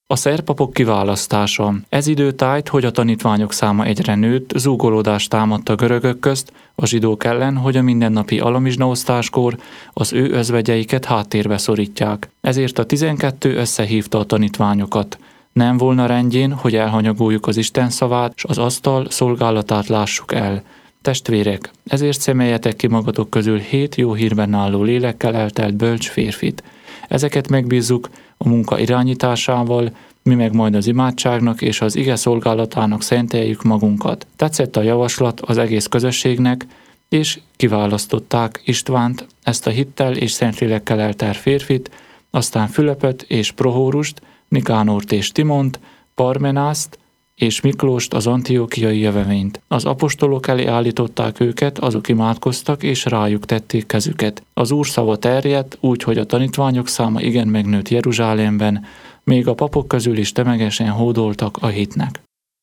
A szerpapok kiválasztása. Ez idő tájt, hogy a tanítványok száma egyre nőtt, zúgolódást támadt a görögök közt, a zsidók ellen, hogy a mindennapi alamizsnaosztáskor az ő özvegyeiket háttérbe szorítják. Ezért a 12 összehívta a tanítványokat. Nem volna rendjén, hogy elhanyagoljuk az Isten szavát, s az asztal szolgálatát lássuk el. Testvérek, ezért szemeljetek ki magatok közül 7 jó hírben álló lélekkel eltelt bölcs férfit. Ezeket megbízzuk a munka irányításával, mi meg majd az imádságnak és az ige szolgálatának szenteljük magunkat. Tetszett a javaslat az egész közösségnek, és kiválasztották Istvánt, ezt a hittel és szentlélekkel eltelt férfit, aztán Fülöpöt és Prohórust, Nikánort és Timont, Parmenászt és Miklóst, az antiokiai jövevényt. Az apostolok elé állították őket, azok imádkoztak és rájuk tették kezüket. Az Úr szava terjedt, úgy, hogy a tanítványok száma igen megnőtt Jeruzsálemben, még a papok közül is tömegesen hódoltak a hitnek.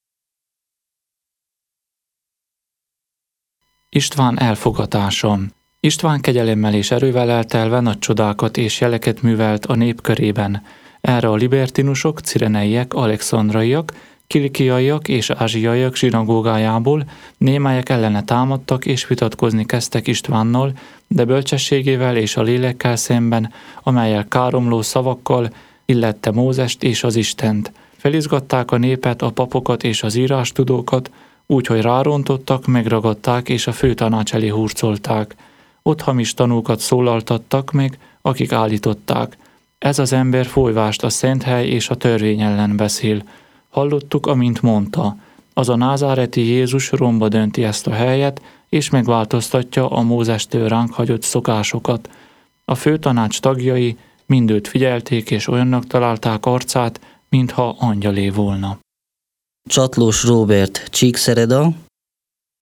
István elfogatása. István kegyelemmel és erővel eltelve nagy csodákat és jeleket művelt a nép körében. Erre a libertinusok, cireneiek, alexandraiak, kilikiaiak és ázsiaiak zsinagógájából némelyek ellene támadtak és vitatkozni kezdtek Istvánnal, de bölcsességével és a lélekkel szemben, amellyel káromló szavakkal illette Mózest és az Istent. Felizgatták a népet, a papokat és az írástudókat, úgyhogy rárontottak, megragadták és a főtanács elé hurcolták. Ott hamis tanúkat szólaltattak meg, akik állították: ez az ember folyvást a szent hely és a törvény ellen beszél. Hallottuk, amint mondta, az a názáreti Jézus romba dönti ezt a helyet, és megváltoztatja a Mózestől ránk hagyott szokásokat. A főtanács tagjai mind őt figyelték, és olyannak találták arcát, mintha angyalé volna. Csatlós Róbert Csíkszereda,